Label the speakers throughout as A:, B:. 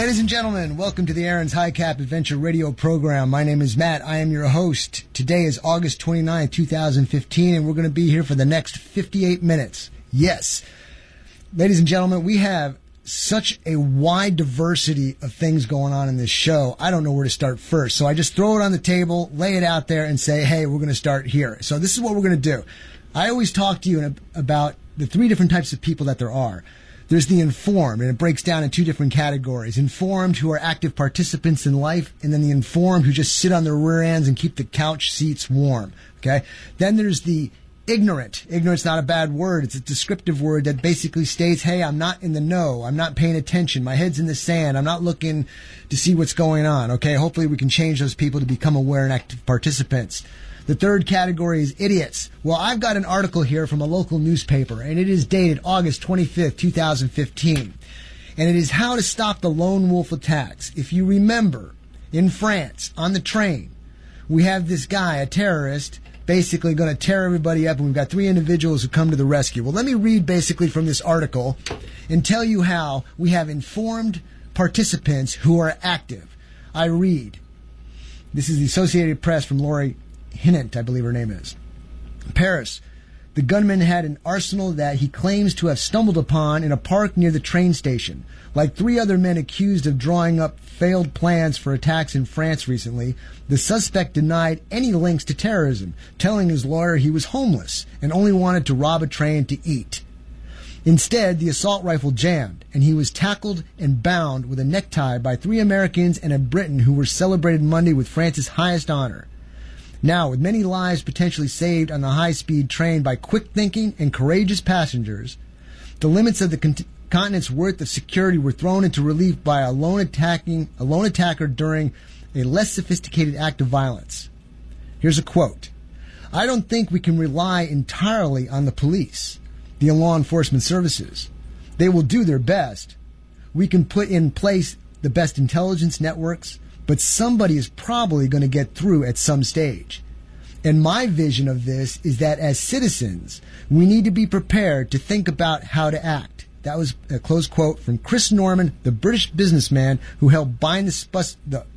A: Ladies and gentlemen, welcome to the Aaron's High Cap Adventure Radio program. My name is Matt. I am your host. Today is August 29th, 2015, and we're going to be here for the next 58 minutes. Yes. Ladies and gentlemen, we have such a wide diversity of things going on in this show. I don't know where to start first. So I just throw it on the table, lay it out there, and say, hey, we're going to start here. So this is what we're going to do. I always talk to you about the three different types of people that there are. There's the informed, and it breaks down in two different categories. Informed, who are active participants in life, and then the informed, who just sit on their rear ends and keep the couch seats warm. Okay? Then there's the ignorant. Ignorant's not a bad word. It's a descriptive word that basically states, hey, I'm not in the know. I'm not paying attention. My head's in the sand. I'm not looking to see what's going on. Okay? Hopefully we can change those people to become aware and active participants. The third category is idiots. Well, I've got an article here from a local newspaper, and it is dated August 25th, 2015. And it is how to stop the lone wolf attacks. If you remember, in France, on the train, we have this guy, a terrorist, basically going to tear everybody up, and we've got three individuals who come to the rescue. Well, let me read basically from this article and tell you how we have informed participants who are active. I read. This is the Associated Press from Lori Hinnant, I believe her name is. Paris. The gunman had an arsenal that he claims to have stumbled upon in a park near the train station. Like three other men accused of drawing up failed plans for attacks in France recently, the suspect denied any links to terrorism, telling his lawyer he was homeless and only wanted to rob a train to eat. Instead, the assault rifle jammed, and he was tackled and bound with a necktie by three Americans and a Briton who were celebrated Monday with France's highest honor. Now, with many lives potentially saved on the high-speed train by quick-thinking and courageous passengers, the limits of the continent's worth of security were thrown into relief by a lone attacker during a less sophisticated act of violence. Here's a quote. I don't think we can rely entirely on the police, the law enforcement services. They will do their best. We can put in place the best intelligence networks, but somebody is probably going to get through at some stage. And my vision of this is that as citizens, we need to be prepared to think about how to act. That was a close quote from Chris Norman, the British businessman who helped bind the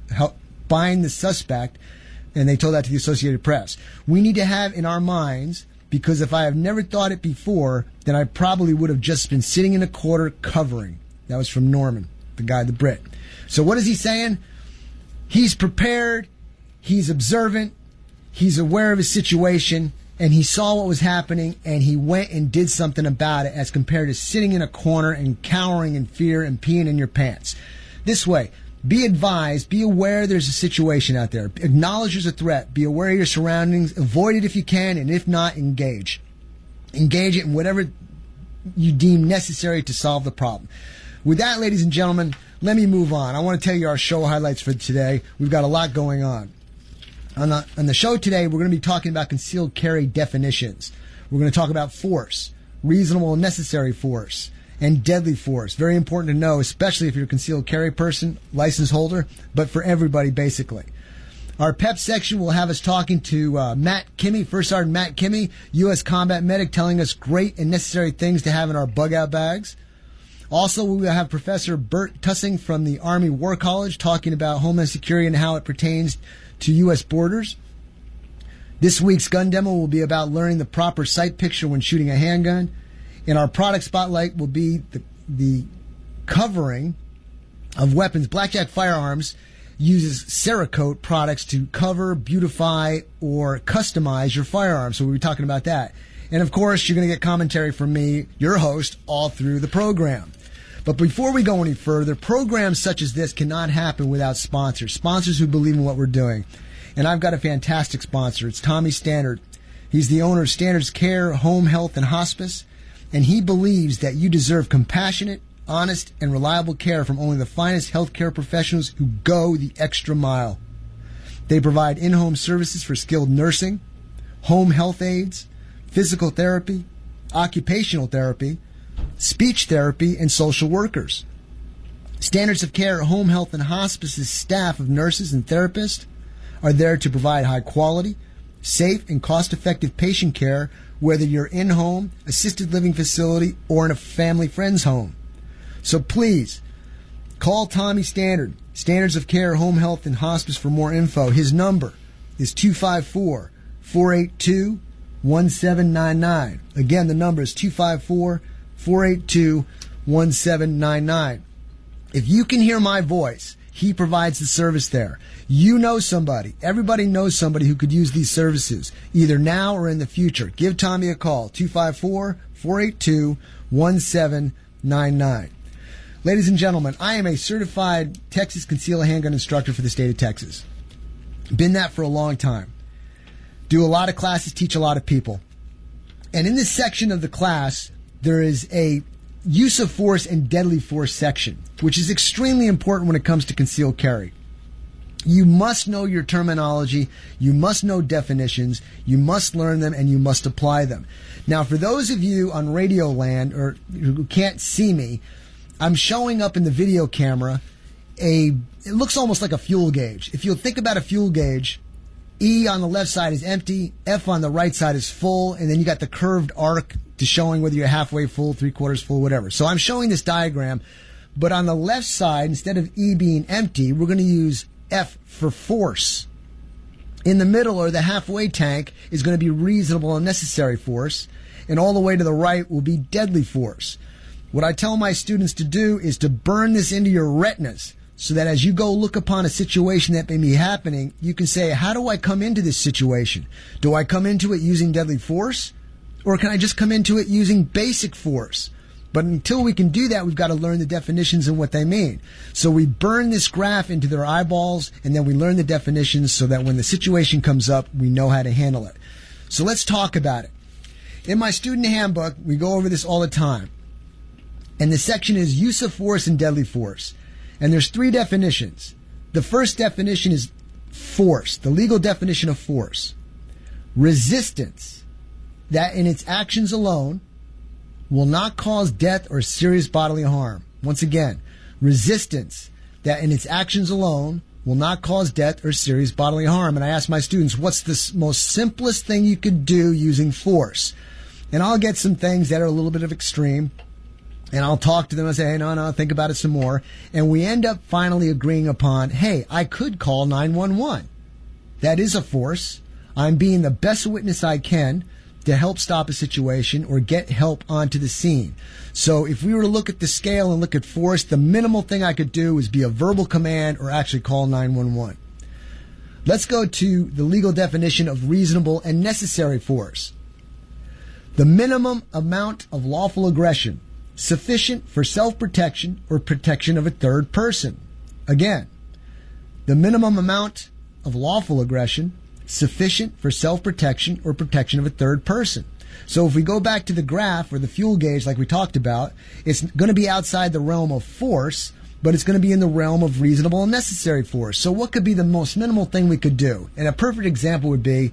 A: suspect, and they told that to the Associated Press. We need to have in our minds, because if I have never thought it before, then I probably would have just been sitting in a corner covering. That was from Norman, the guy, the Brit. So what is he saying? He's prepared, he's observant, he's aware of his situation, and he saw what was happening, and he went and did something about it as compared to sitting in a corner and cowering in fear and peeing in your pants. This way, be advised, be aware there's a situation out there. Acknowledge there's a threat. Be aware of your surroundings. Avoid it if you can, and if not, engage. Engage it in whatever you deem necessary to solve the problem. With that, ladies and gentlemen, let me move on. I want to tell you our show highlights for today. We've got a lot going on. On the show today, we're going to be talking about concealed carry definitions. We're going to talk about force, reasonable and necessary force, and deadly force. Very important to know, especially if you're a concealed carry person, license holder, but for everybody basically. Our PEP section will have us talking to Matt Kimmy, First Sergeant Matt Kimmy, U.S. combat medic, telling us great and necessary things to have in our bug-out bags. Also, we will have Professor Bert Tussing from the Army War College talking about Homeland Security and how it pertains to U.S. borders. This week's gun demo will be about learning the proper sight picture when shooting a handgun. And our product spotlight will be the covering of weapons. Blackjack Firearms uses Cerakote products to cover, beautify, or customize your firearms. So we'll be talking about that. And, of course, you're going to get commentary from me, your host, all through the program. But before we go any further, programs such as this cannot happen without sponsors who believe in what we're doing. And I've got a fantastic sponsor. It's Tommy Standard. He's the owner of Standard's Care, Home Health, and Hospice, and he believes that you deserve compassionate, honest, and reliable care from only the finest healthcare professionals who go the extra mile. They provide in-home services for skilled nursing, home health aides, physical therapy, occupational therapy, speech therapy, and social workers. Standards of Care, Home Health, and Hospice's staff of nurses and therapists are there to provide high quality, safe, and cost-effective patient care, whether you're in-home, assisted living facility, or in a family friend's home. So please, Call Tommy Standard, Standards of Care, Home Health, and Hospice for more info. His number is 254-482-1799. Again, the number is 254-482-1799. If you can hear my voice, he provides the service there. You know somebody. Everybody knows somebody who could use these services, either now or in the future. Give Tommy a call, 254-482-1799. Ladies and gentlemen, I am a certified Texas concealed handgun instructor for the state of Texas. Been that for a long time. Do a lot of classes, teach a lot of people. And in this section of the class, there is a use of force and deadly force section, which is extremely important when it comes to concealed carry. You must know your terminology, you must know definitions, you must learn them, and you must apply them. Now, for those of you on Radio Land or who can't see me, I'm showing up in the video camera it looks almost like a fuel gauge. If you think about a fuel gauge, E on the left side is empty, F on the right side is full, and then you got the curved arc to showing whether you're halfway full, three-quarters full, whatever. So I'm showing this diagram, but on the left side, instead of E being empty, we're going to use F for force. In the middle, or the halfway tank, is going to be reasonable and necessary force, and all the way to the right will be deadly force. What I tell my students to do is to burn this into your retinas so that as you go look upon a situation that may be happening, you can say, how do I come into this situation? Do I come into it using deadly force? Or can I just come into it using basic force? But until we can do that, we've got to learn the definitions and what they mean. So we burn this graph into their eyeballs, and then we learn the definitions so that when the situation comes up, we know how to handle it. So let's talk about it. In my student handbook, we go over this all the time. And the section is use of force and deadly force. And there's three definitions. The first definition is force, the legal definition of force. Resistance, that in its actions alone will not cause death or serious bodily harm. Once again, resistance, that in its actions alone will not cause death or serious bodily harm. And I ask my students, what's the most simplest thing you could do using force? And I'll get some things that are a little bit of extreme. And I'll talk to them and say, hey, no, think about it some more. And we end up finally agreeing upon, hey, I could call 911. That is a force. I'm being the best witness I can to help stop a situation or get help onto the scene. So if we were to look at the scale and look at force, the minimal thing I could do is be a verbal command or actually call 911. Let's go to the legal definition of reasonable and necessary force. The minimum amount of lawful aggression sufficient for self-protection or protection of a third person. Again, the minimum amount of lawful aggression sufficient for self-protection or protection of a third person. So if we go back to the graph or the fuel gauge like we talked about, it's going to be outside the realm of force, but it's going to be in the realm of reasonable and necessary force. So what could be the most minimal thing we could do? And a perfect example would be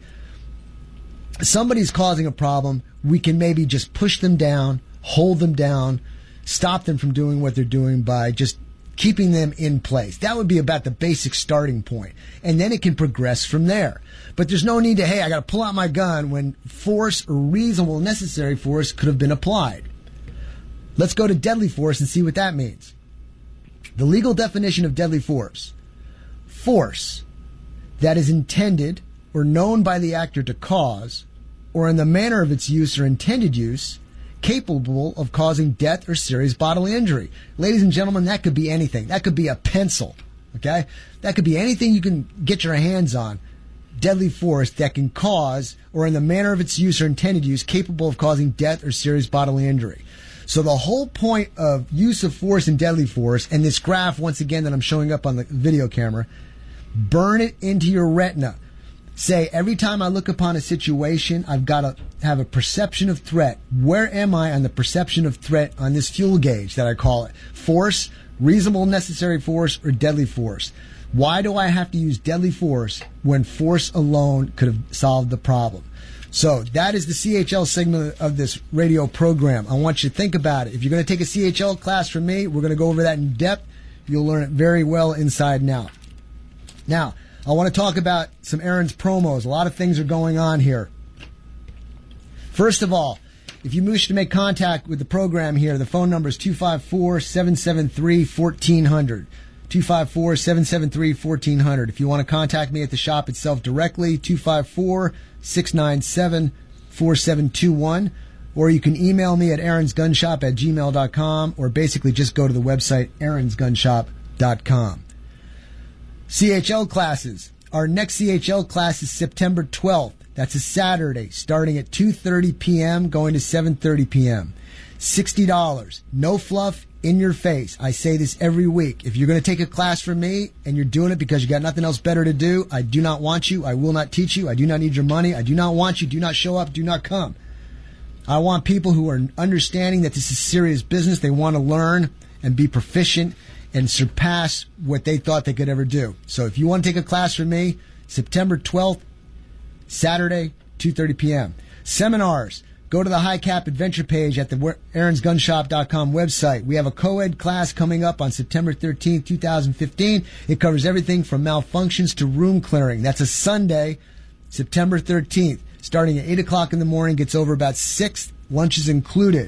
A: somebody's causing a problem. We can maybe just push them down, hold them down, stop them from doing what they're doing by just keeping them in place. That would be about the basic starting point. And then it can progress from there. But there's no need to, hey, I got to pull out my gun when force or reasonable necessary force could have been applied. Let's go to deadly force and see what that means. The legal definition of deadly force. Force that is intended or known by the actor to cause, or in the manner of its use or intended use, capable of causing death or serious bodily injury. Ladies and gentlemen, that could be anything. That could be a pencil, okay? That could be anything you can get your hands on. Deadly force that can cause, or in the manner of its use or intended use, capable of causing death or serious bodily injury. So the whole point of use of force and deadly force, and this graph, once again, that I'm showing up on the video camera, burn it into your retina. Say, every time I look upon a situation, I've got to have a perception of threat. Where am I on the perception of threat on this fuel gauge that I call it? Force, reasonable necessary force, or deadly force? Why do I have to use deadly force when force alone could have solved the problem? So that is the CHL segment of this radio program. I want you to think about it. If you're going to take a CHL class from me, we're going to go over that in depth. You'll learn it very well inside and out. Now, I want to talk about some Aaron's promos. A lot of things are going on here. First of all, If you wish to make contact with the program here, the phone number is 254-773-1400. 254-773-1400. If you want to contact me at the shop itself directly, 254-697-4721. Or you can email me at aaronsgunshop@gmail.com, or basically just go to the website aaronsgunshop.com. CHL classes. Our next CHL class is September 12th. That's a Saturday, starting at 2:30 p.m., going to 7:30 p.m. $60. No fluff, in your face. I say this every week. If you're going to take a class from me and you're doing it because you got nothing else better to do, I do not want you. I will not teach you. I do not need your money. I do not want you. Do not show up. Do not come. I want people who are understanding that this is serious business. They want to learn and be proficient and surpass what they thought they could ever do. So if you want to take a class from me, September 12th, Saturday, 2:30 p.m. Seminars. Go to the High Cap Adventure page at the aaronsgunshop.com website. We have a co-ed class coming up on September 13th, 2015. It covers everything from malfunctions to room clearing. That's a Sunday, September 13th. Starting at 8 o'clock in the morning, gets over about 6, lunch is included.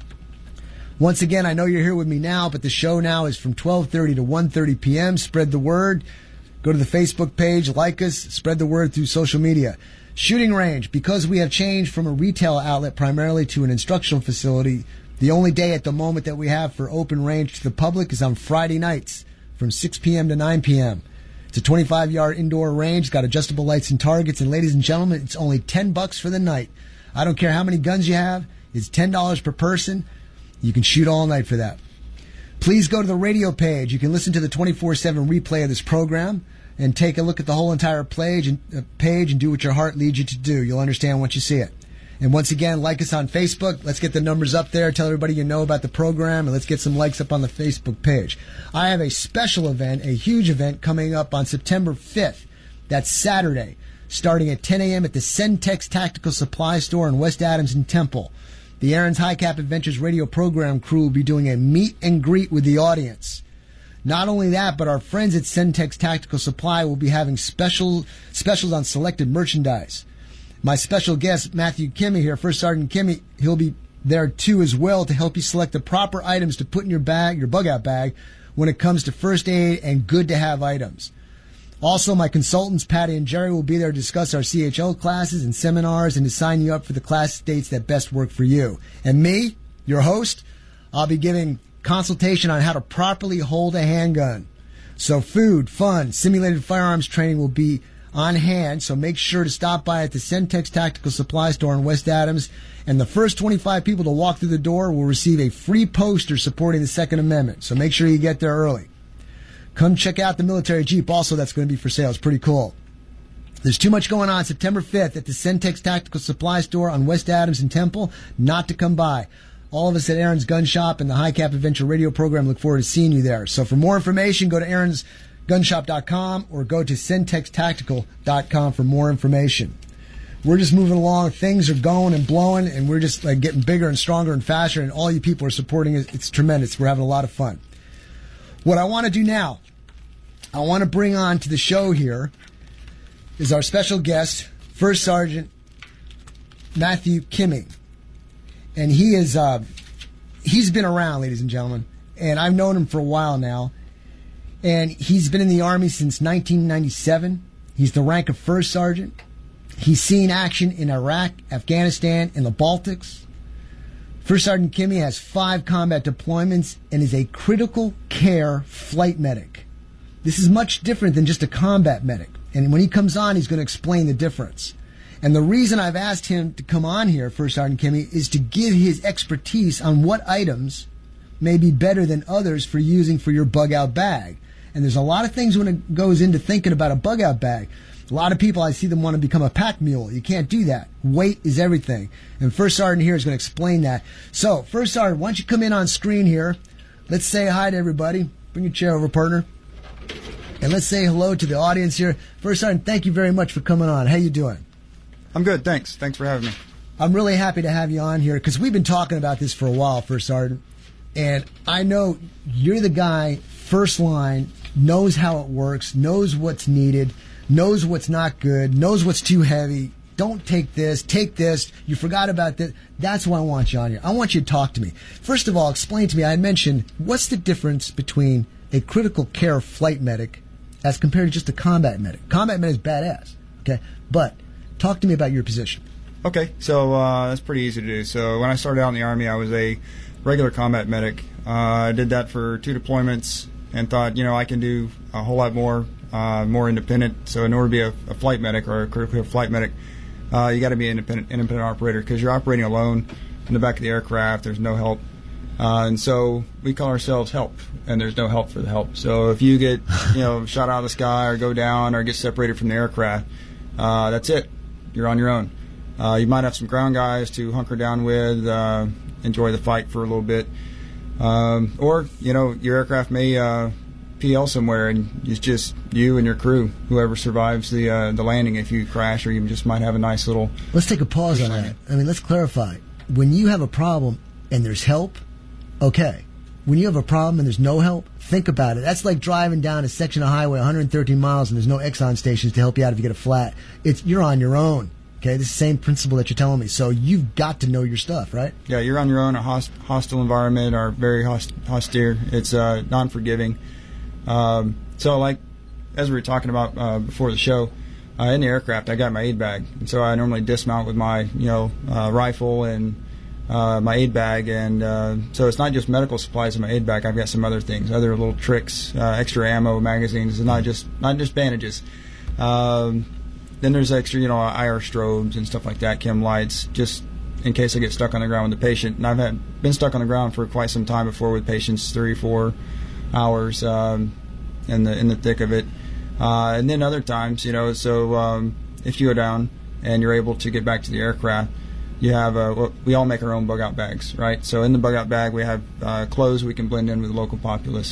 A: Once again, I know you're here with me now, but the show now is from 12:30 to 1:30 p.m. Spread the word. Go to the Facebook page, like us, spread the word through social media. Shooting range. Because we have changed from a retail outlet primarily to an instructional facility, the only day at the moment that we have for open range to the public is on Friday nights from 6 p.m. to 9 p.m. It's a 25-yard indoor range. It's got adjustable lights and targets. And ladies and gentlemen, it's only $10 for the night. I don't care how many guns you have. It's $10 per person. You can shoot all night for that. Please go to the radio page. You can listen to the 24/7 replay of this program and take a look at the whole entire page and do what your heart leads you to do. You'll understand once you see it. And once again, like us on Facebook. Let's get the numbers up there. Tell everybody you know about the program, and let's get some likes up on the Facebook page. I have a special event, a huge event, coming up on September 5th. That's Saturday, starting at 10 a.m. at the Centex Tactical Supply Store in West Adams and Temple. The Aaron's High Cap Adventures radio program crew will be doing a meet and greet with the audience. Not only that, but our friends at Centex Tactical Supply will be having specials on selected merchandise. My special guest, Matthew Kimmy here, First Sergeant Kimmy, he'll be there too as well to help you select the proper items to put in your bag, your bug-out bag, when it comes to first aid and good-to-have items. Also, my consultants, Patty and Jerry, will be there to discuss our CHL classes and seminars and to sign you up for the class dates that best work for you. And me, your host, I'll be giving consultation on how to properly hold a handgun. So food, fun, simulated firearms training will be on hand, so make sure to stop by at the Centex Tactical Supply Store in West Adams, and the first 25 people to walk through the door will receive a free poster supporting the Second Amendment, so make sure you get there early. Come check out the military Jeep also that's going to be for sale. It's pretty cool. There's too much going on September 5th at the Centex Tactical Supply Store on West Adams and Temple not to come by. All of us at Aaron's Gun Shop and the High Cap Adventure radio program look forward to seeing you there. So for more information, go to aaronsgunshop.com or go to centextactical.com for more information. We're just moving along. Things are going and blowing, and we're just like getting bigger and stronger and faster, and all you people are supporting us. It's tremendous. We're having a lot of fun. What I want to do now, I want to bring on to the show here is our special guest, First Sergeant Matthew Kimmy. And he is, he's been around, ladies and gentlemen, and I've known him for a while now. And he's been in the Army since 1997. He's the rank of First Sergeant. He's seen action in Iraq, Afghanistan, and the Baltics. First Sergeant Kimmy has 5 combat deployments and is a critical care flight medic. This is much different than just a combat medic. And when he comes on, he's going to explain the difference. And the reason I've asked him to come on here, First Sergeant Kimmy, is to give his expertise on what items may be better than others for using for your bug-out bag. And there's a lot of things when it goes into thinking about a bug-out bag. A lot of people, I see them want to become a pack mule. You can't do that. Weight is everything. And First Sergeant here is going to explain that. So, First Sergeant, why don't you come in on screen here? Let's say hi to everybody. Bring your chair over, partner. And let's say hello to the audience here. First Sergeant, thank you very much for coming on. How you doing?
B: I'm good, thanks. Thanks for having me.
A: I'm really happy to have you on here because we've been talking about this for a while, First Sergeant. And I know you're the guy, first line, knows how it works, knows what's needed, knows what's not good, knows what's too heavy. don't take this, take this, you forgot about this. That's why I want you on here. I want you to talk to me. First of all, explain to me, I mentioned, what's the difference between a critical care flight medic as compared to just a combat medic? Combat medic is badass, okay? But talk to me about your position.
B: Okay, so that's pretty easy to do. So when I started out in the Army, I was a regular combat medic. I did that for 2 deployments and thought, I can do a whole lot more independent. So in order to be a flight medic or a critical flight medic, you got to be an independent operator because you're operating alone in the back of the aircraft. There's no help. And so we call ourselves help, and there's no help for the help. So if you get, shot out of the sky or go down or get separated from the aircraft, that's it. You're on your own. You might have some ground guys to hunker down with, enjoy the fight for a little bit. Or, your aircraft may PL somewhere, and it's just you and your crew, whoever survives the landing if you crash, or you just might have a nice little...
A: Let's take a pause on that. I mean, let's clarify. When you have a problem and there's help, okay. When you have a problem and there's no help, think about it. That's like driving down a section of highway 113 miles and there's no Exxon stations to help you out if you get a flat. You're on your own. Okay, this is the same principle that you're telling me. So you've got to know your stuff, right?
B: Yeah, you're on your own. A hostile environment or very austere. It's non-forgiving. So, like, as we were talking about before the show, in the aircraft, I got my aid bag. And so I normally dismount with my, rifle and my aid bag. And so it's not just medical supplies in my aid bag. I've got some other things, other little tricks, extra ammo, magazines. It's not just bandages. Then there's extra, IR strobes and stuff like that, chem lights, just in case I get stuck on the ground with the patient. And I've been stuck on the ground for quite some time before with patients, 3-4 hours in the thick of it. And then other times, if you go down and you're able to get back to the aircraft, you have we all make our own bug out bags, right? So in the bug out bag we have clothes we can blend in with the local populace,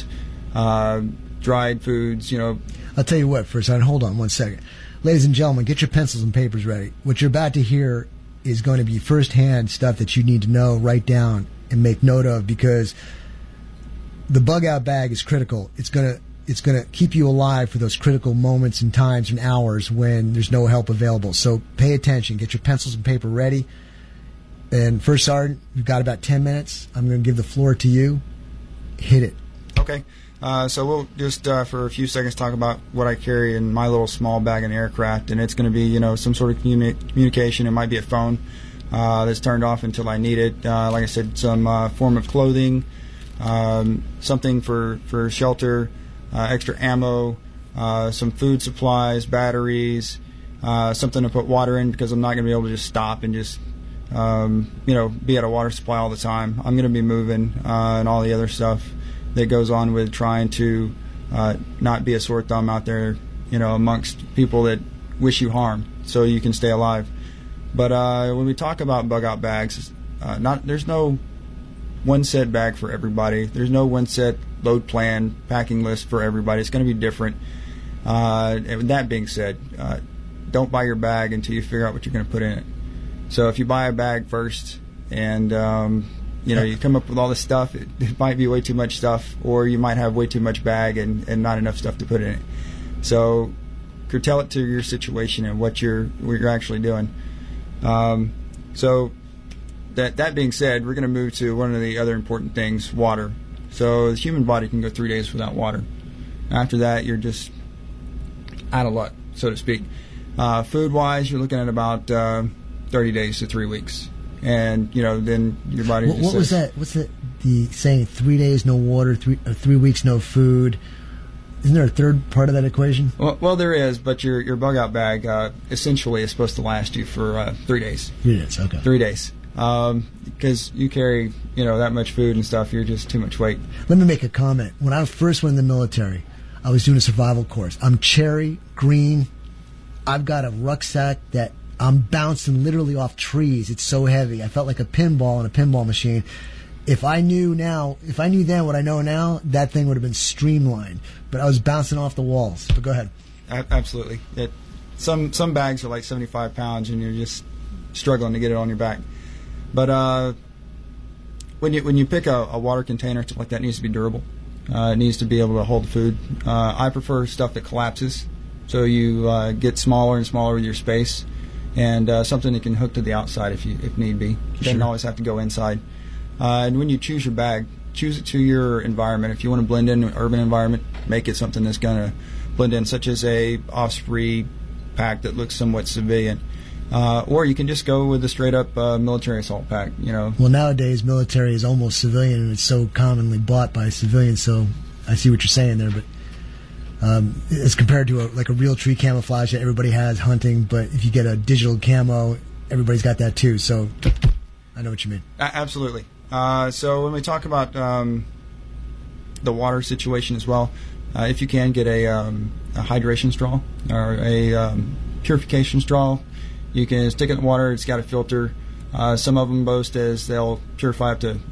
B: dried foods,
A: I'll tell you what, first, hold on one second. Ladies and gentlemen, get your pencils and papers ready. What you're about to hear is going to be firsthand stuff that you need to know, write down, and make note of, because the bug out bag is critical. It's going to keep you alive for those critical moments and times and hours when there's no help available. So pay attention. Get your pencils and paper ready. And First Sergeant, you've got about 10 minutes. I'm going to give the floor to you. Hit it.
B: Okay. So we'll just for a few seconds talk about what I carry in my little small bag in the aircraft, and it's going to be some sort of communication. It might be a phone that's turned off until I need it. Like I said, some form of clothing, something for shelter, extra ammo, some food supplies, batteries, something to put water in because I'm not going to be able to just stop and just be at a water supply all the time. I'm going to be moving and all the other stuff that goes on with trying to not be a sore thumb out there, amongst people that wish you harm, so you can stay alive. But when we talk about bug out bags, there's no one set bag for everybody. There's no one set load plan, packing list for everybody. It's going to be different. And with that being said, don't buy your bag until you figure out what you're going to put in it. So if you buy a bag first and you come up with all this stuff, it might be way too much stuff, or you might have way too much bag and not enough stuff to put in it. So curtail it to your situation and what you're actually doing. So that being said, we're going to move to one of the other important things, water. So the human body can go 3 days without water. After that, you're just out of luck, so to speak. Food-wise, you're looking at about 30 days to 3 weeks. And, then your body just
A: What was that? What's the saying, 3 days no water, 3 weeks no food? Isn't there a third part of that equation?
B: Well, there is, but your bug-out bag essentially is supposed to last you for 3 days.
A: 3 days, okay.
B: 3 days. Because you carry, that much food and stuff, you're just too much weight.
A: Let me make a comment. When I first went in the military, I was doing a survival course. I'm cherry, green. I've got a rucksack that I'm bouncing literally off trees. It's so heavy. I felt like a pinball in a pinball machine. If I knew then what I know now, that thing would have been streamlined. But I was bouncing off the walls. But go ahead.
B: Absolutely. Some bags are like 75 pounds, and you're just struggling to get it on your back. But when you pick a water container, stuff like that, it needs to be durable. It needs to be able to hold the food. I prefer stuff that collapses, so you get smaller and smaller with your space. and something that can hook to the outside if need be. You don't always have to go inside. And when you choose your bag, choose it to your environment. If you want to blend in an urban environment, make it something that's going to blend in, such as a Osprey pack that looks somewhat civilian. Or you can just go with a straight-up military assault pack.
A: Well, nowadays military is almost civilian, and it's so commonly bought by civilians. So I see what you're saying there, but as compared to a real tree camouflage that everybody has hunting, but if you get a digital camo, everybody's got that too. So I know what you mean.
B: Absolutely. So when we talk about the water situation as well, if you can get a hydration straw or a purification straw, you can stick it in the water. It's got a filter. Some of them boast as they'll purify up to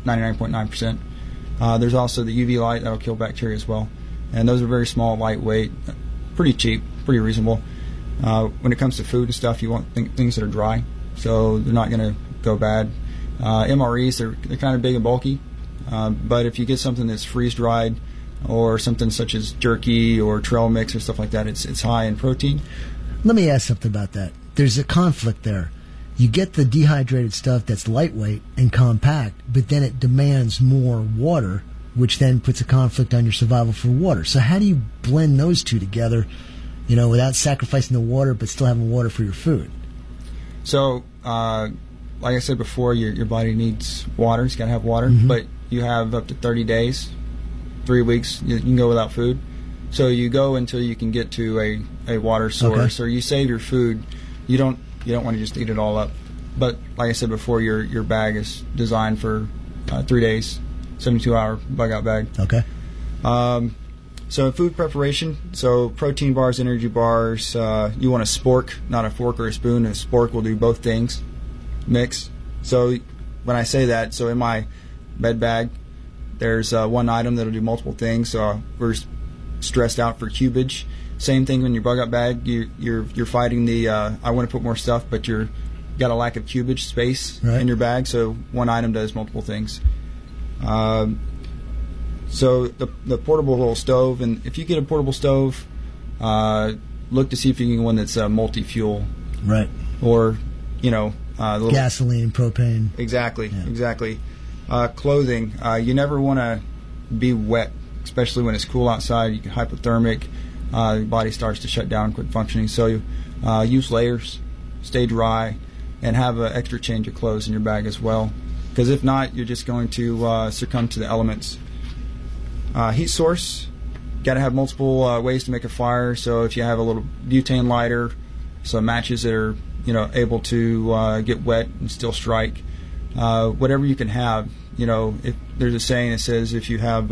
B: 99.9%. There's also the UV light that'll kill bacteria as well. And those are very small, lightweight, pretty cheap, pretty reasonable. When it comes to food and stuff, you want things that are dry, so they're not going to go bad. MREs, they're kind of big and bulky, but if you get something that's freeze-dried or something such as jerky or trail mix or stuff like that, it's high in protein.
A: Let me ask something about that. There's a conflict there. You get the dehydrated stuff that's lightweight and compact, but then it demands more water, which then puts a conflict on your survival for water. So how do you blend those two together, without sacrificing the water but still having water for your food?
B: So, like I said before, your body needs water. It's got to have water, but you have up to 30 days, 3 weeks. You can go without food. So you go until you can get to a water source, or you save your food. You don't want to just eat it all up. But like I said before, your bag is designed for 3 days, 72-hour bug-out bag.
A: Okay.
B: So food preparation, so protein bars, energy bars, you want a spork, not a fork or a spoon. A spork will do both things. Mix. So when I say that, so in my med bag, there's one item that'll do multiple things. So we're stressed out for cubage. Same thing when your bug-out bag, you're fighting the I want to put more stuff, but you're got a lack of cubage space in your bag. So one item does multiple things. So the portable little stove, and if you get a portable stove, look to see if you can get one that's multi-fuel,
A: right?
B: Or
A: gasoline, propane.
B: Exactly. Clothing. You never want to be wet, especially when it's cool outside. You get hypothermic. Your body starts to shut down, quit functioning. So you use layers, stay dry, and have an extra change of clothes in your bag as well. Because if not, you're just going to succumb to the elements. Heat source. Got to have multiple ways to make a fire. So if you have a little butane lighter, some matches that are able to get wet and still strike. Whatever you can have. If there's a saying that says if you have,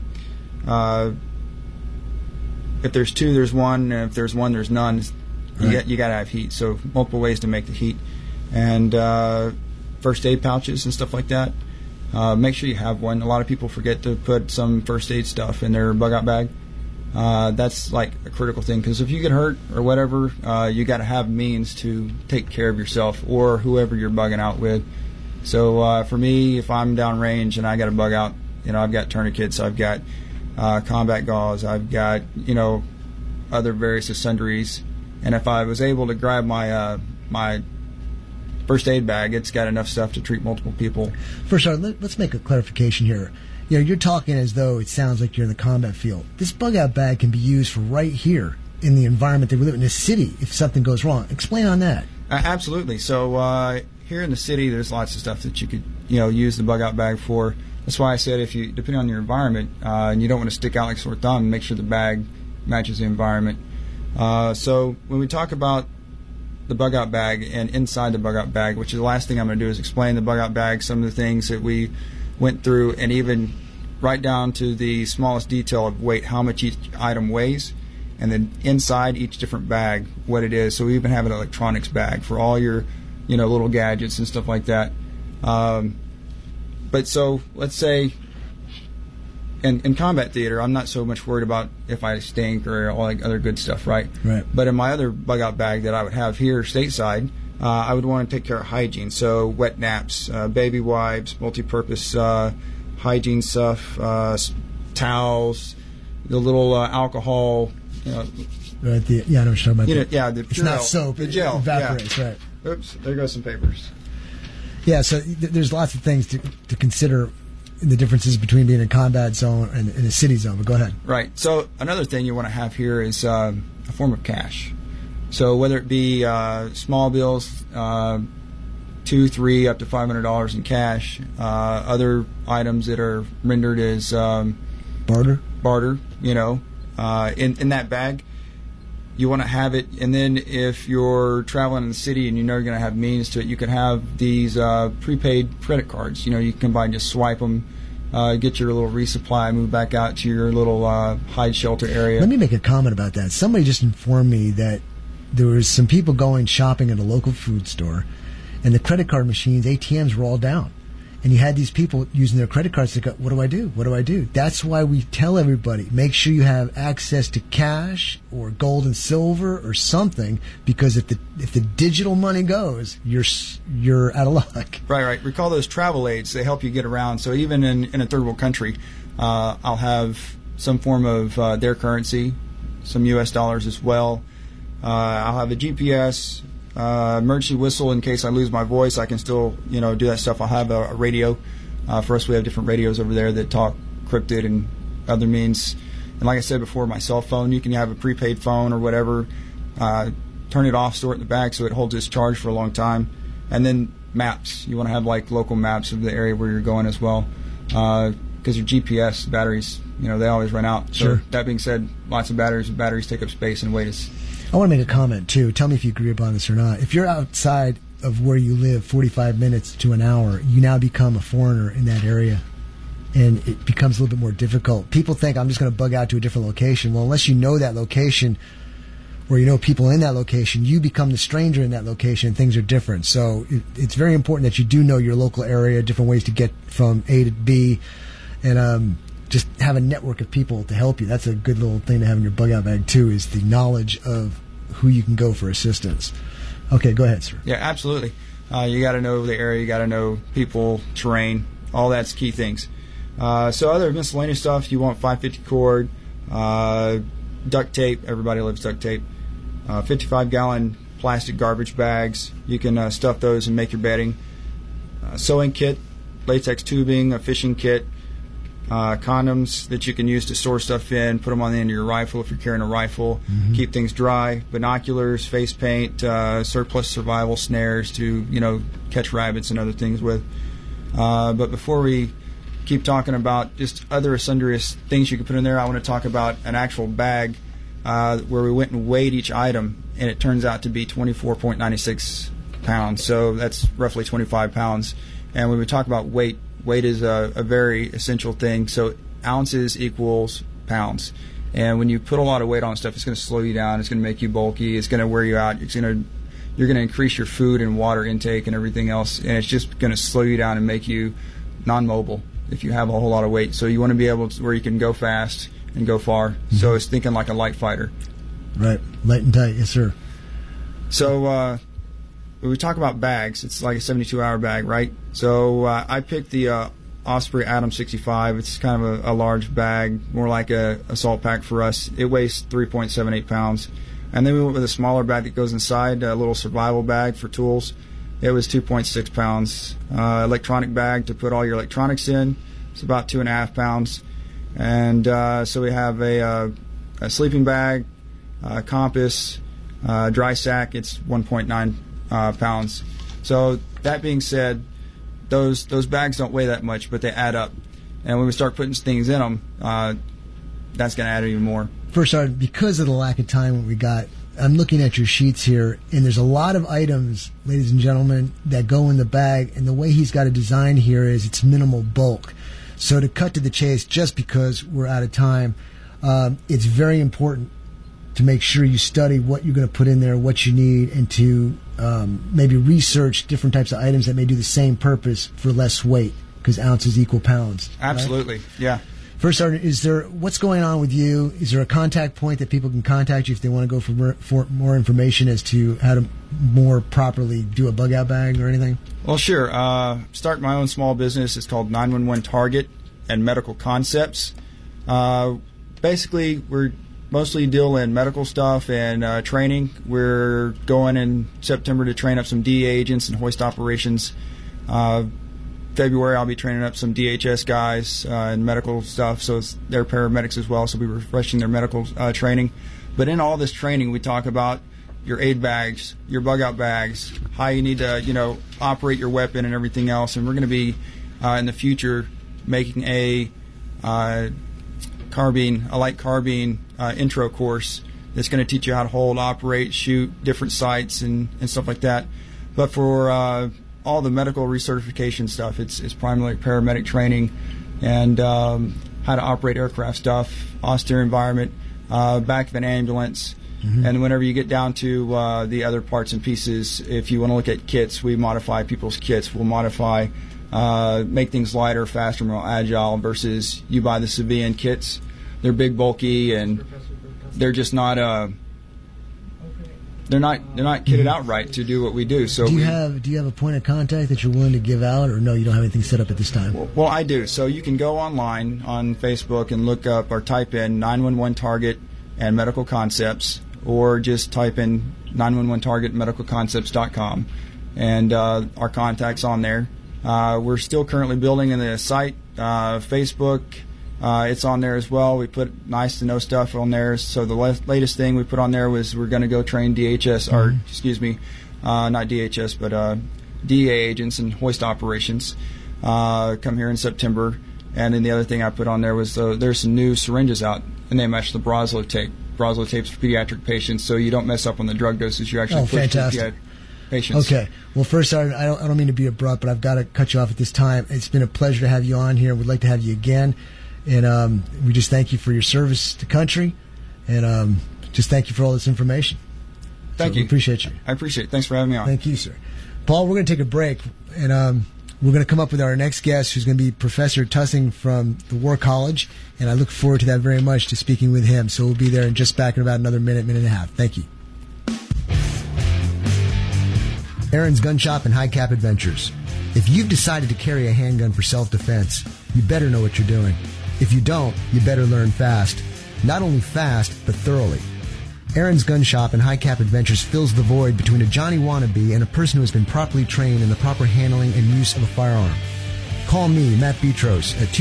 B: if there's two, there's one, and if there's one, there's none. You got to have heat. So multiple ways to make the heat, and first aid pouches and stuff like that. Make sure you have one. A lot of people forget to put some first aid stuff in their bug-out bag. That's like a critical thing, because if you get hurt or whatever, you got to have means to take care of yourself or whoever you're bugging out with. So for me, if I'm downrange and I got to bug out, I've got tourniquets, I've got combat gauze, I've got other various sundries, and if I was able to grab my my first aid bag, it's got enough stuff to treat multiple people.
A: First, let's make a clarification here. You're talking as though it sounds like you're in the combat field. This bug-out bag can be used for right here in the environment that we live in, the city, if something goes wrong. Explain on that.
B: Absolutely. So here in the city, there's lots of stuff that you could use the bug-out bag for. That's why I said depending on your environment, and you don't want to stick out like a sore thumb, make sure the bag matches the environment. So when we talk about the bug-out bag and inside the bug-out bag, which is the last thing I'm going to do is explain the bug-out bag, some of the things that we went through, and even right down to the smallest detail of weight, how much each item weighs, and then inside each different bag, what it is. So we even have an electronics bag for all your, little gadgets and stuff like that. But so let's say in combat theater, I'm not so much worried about if I stink or all that other good stuff, right?
A: Right.
B: But in my other bug-out bag that I would have here stateside, I would want to take care of hygiene. So wet naps, baby wipes, multi-purpose hygiene stuff, towels, the little alcohol,
A: Right, I know what you're talking about.
B: It's
A: not soap.
B: The gel.
A: It evaporates, right.
B: Oops, there goes some papers.
A: Yeah, so there's lots of things to consider in the differences between being in a combat zone and in a city zone, but go ahead.
B: Right. So another thing you want to have here is a form of cash. So whether it be small bills, $2, $3, up to $500 in cash, other items that are rendered as
A: barter,
B: in that bag, you want to have it. And then if you're traveling in the city and you know you're going to have means to it, you can have these prepaid credit cards. You can buy and just swipe them, get your little resupply, move back out to your little hide shelter area.
A: Let me make a comment about that. Somebody just informed me that there was some people going shopping at a local food store, and the credit card machines, ATMs, were all down. And you had these people using their credit cards to go, what do I do? What do I do? That's why we tell everybody, make sure you have access to cash or gold and silver or something, because if the digital money goes, you're out of luck.
B: Right. Recall those travel aids. They help you get around. So even in a third world country, I'll have some form of their currency, some U.S. dollars as well. I'll have a GPS, emergency whistle in case I lose my voice. I can still, do that stuff. I'll have a radio. For us, we have different radios over there that talk cryptid and other means. And like I said before, my cell phone, you can have a prepaid phone or whatever. Turn it off, store it in the bag so it holds its charge for a long time. And then maps. You want to have like local maps of the area where you're going as well. Because your GPS batteries, they always run out.
A: Sure.
B: So that being said, lots of batteries take up space and weight is...
A: I want to make a comment, too. Tell me if you agree upon this or not. If you're outside of where you live 45 minutes to an hour, you now become a foreigner in that area, and it becomes a little bit more difficult. People think, I'm just going to bug out to a different location. Well, unless you know that location or you know people in that location, you become the stranger in that location, and things are different. So it's very important that you do know your local area, different ways to get from A to B, and just have a network of people to help you. That's a good little thing to have in your bug out bag, too, is the knowledge of who you can go for assistance. Okay, go ahead, sir.
B: Yeah, absolutely. You got to know the area. You got to know people, terrain. All that's key things. So other miscellaneous stuff, you want 550 cord, duct tape. Everybody loves duct tape. 55-gallon plastic garbage bags. You can stuff those and make your bedding. Sewing kit, latex tubing, a fishing kit. Condoms that you can use to store stuff in, put them on the end of your rifle if you're carrying a rifle, keep things dry, binoculars, face paint, surplus survival snares to, catch rabbits and other things with. But before we keep talking about just other sundry things you can put in there, I want to talk about an actual bag where we went and weighed each item, and it turns out to be 24.96 pounds. So that's roughly 25 pounds. And when we talk about weight is a very essential thing. So ounces equals pounds. And when you put a lot of weight on stuff, it's going to slow you down. It's going to make you bulky. It's going to wear you out. You're going to increase your food and water intake and everything else. And it's just going to slow you down and make you non-mobile if you have a whole lot of weight. So you want to be able to where you can go fast and go far. So it's thinking like a light fighter.
A: Right. Light and tight. Yes, sir.
B: So when we talk about bags, it's like a 72-hour bag, right? So I picked the Osprey Atom 65. It's kind of a large bag, more like a assault pack for us. It weighs 3.78 pounds. And then we went with a smaller bag that goes inside, a little survival bag for tools. It was 2.6 pounds. Electronic bag to put all your electronics in. It's about 2.5 pounds. And so we have a sleeping bag, compass, dry sack. It's 1.9 pounds. So that being said, those bags don't weigh that much, but they add up. And when we start putting things in them, that's going to add even more.
A: First, Sergeant, because of the lack of time we got, I'm looking at your sheets here, and there's a lot of items, ladies and gentlemen, that go in the bag, and the way he's got it designed here is it's minimal bulk. So to cut to the chase, just because we're out of time, it's very important to make sure you study what you're going to put in there, what you need, and to maybe research different types of items that may do the same purpose for less weight, because ounces equal pounds.
B: Absolutely, right? Yeah.
A: First, Sergeant, what's going on with you? Is there a contact point that people can contact you if they want to go for more information as to how to more properly do a bug-out bag or anything?
B: Well, sure. Start my own small business. It's called 911 Target and Medical Concepts. Basically, we mostly deal in medical stuff and training. We're going in September to train up some DEA agents and hoist operations. February, I'll be training up some DHS guys and medical stuff, so they're paramedics as well, so we'll be refreshing their medical training. But in all this training, we talk about your aid bags, your bug-out bags, how you need to, operate your weapon and everything else. And we're going to be, in the future, making a light carbine intro course that's going to teach you how to hold, operate, shoot different sights and stuff like that. But for all the medical recertification stuff, it's primarily paramedic training and how to operate aircraft stuff, austere environment, back of an ambulance. Mm-hmm. And whenever you get down to the other parts and pieces, if you want to look at kits, we modify people's kits. We'll modify, make things lighter, faster, more agile versus you buy the civilian kits. They're big, bulky, and they're just not they're not kitted out right to do what we do. So do you
A: have a point of contact that you're willing to give out, or no, you don't have anything set up at this time?
B: Well, I do. So you can go online on Facebook and look up or type in 911 Target and Medical Concepts, or just type in 911 Target medicalconcepts.com, and our contact's on there. We're still currently building in the site, Facebook. It's on there as well. We put nice to know stuff on there. So the latest thing we put on there was we're going to go train DHS, or excuse me, not DHS, but DEA agents and hoist operations. Come here in September. And then the other thing I put on there was there's some new syringes out, and they match the Broslo tape. Broslo tapes for pediatric patients, so you don't mess up on the drug doses. You actually push the patients.
A: Okay. Well, first, I don't mean to be abrupt, but I've got to cut you off at this time. It's been a pleasure to have you on here. We'd like to have you again. And we just thank you for your service to country, and just thank you for all this information.
B: Thank you.
A: We appreciate you.
B: I appreciate it. Thanks for having me on.
A: Thank you, sir. Paul, we're going to take a break, and we're going to come up with our next guest, who's going to be Professor Tussing from the War College, and I look forward to that very much, to speaking with him. So we'll be there and just back in about another minute and a half. Thank you. Aaron's Gun Shop and High Cap Adventures. If you've decided to carry a handgun for self-defense, you better know what you're doing. If you don't, you better learn fast. Not only fast, but thoroughly. Aaron's Gun Shop and High Cap Adventures fills the void between a Johnny wannabe and a person who has been properly trained in the proper handling and use of a firearm. Call me, Matt Betros, at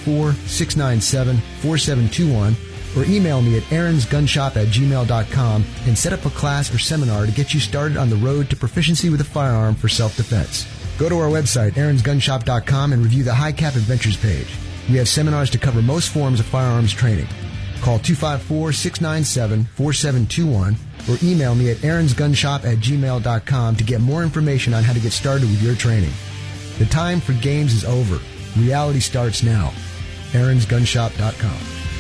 A: 254-697-4721, or email me at aaronsgunshop@gmail.com and set up a class or seminar to get you started on the road to proficiency with a firearm for self-defense. Go to our website, aaronsgunshop.com, and review the High Cap Adventures page. We have seminars to cover most forms of firearms training. Call 254-697-4721 or email me at aaronsgunshop@gmail.com to get more information on how to get started with your training. The time for games is over. Reality starts now. aaronsgunshop.com.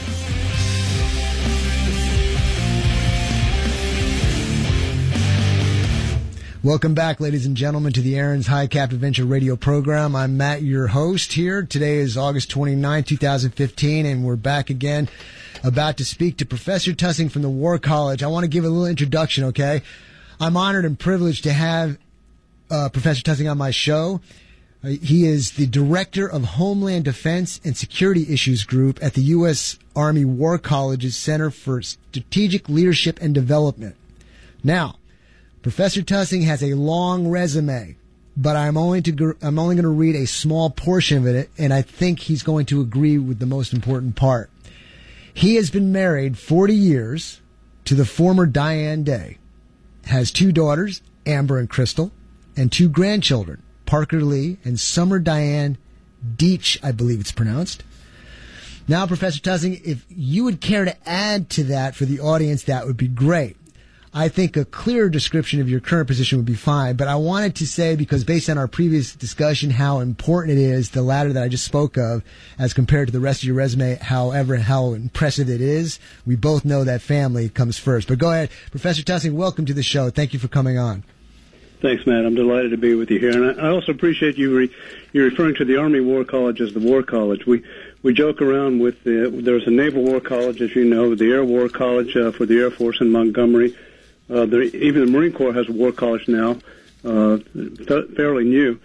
A: Welcome back, ladies and gentlemen, to the Aaron's High Cap Adventure radio program. I'm Matt, your host here. Today is August 29, 2015, and we're back again, about to speak to Professor Tussing from the War College. I want to give a little introduction, okay? I'm honored and privileged to have Professor Tussing on my show. He is the Director of Homeland Defense and Security Issues Group at the U.S. Army War College's Center for Strategic Leadership and Development. Now, Professor Tussing has a long resume, but I'm only going to read a small portion of it, and I think he's going to agree with the most important part. He has been married 40 years to the former Diane Day, has 2 daughters, Amber and Crystal, and 2 grandchildren, Parker Lee and Summer Diane Deach, I believe it's pronounced. Now, Professor Tussing, if you would care to add to that for the audience, that would be great. I think a clearer description of your current position would be fine, but I wanted to say, because based on our previous discussion, how important it is, the latter that I just spoke of, as compared to the rest of your resume, how impressive it is. We both know that family comes first. But go ahead. Professor Tussing, welcome to the show. Thank you for coming on.
C: Thanks, Matt. I'm delighted to be with you here. And I also appreciate you you're referring to the Army War College as the War College. We joke around with there's a Naval War College, as you know, the Air War College for the Air Force in Montgomery. Even the Marine Corps has a War College now, fairly new.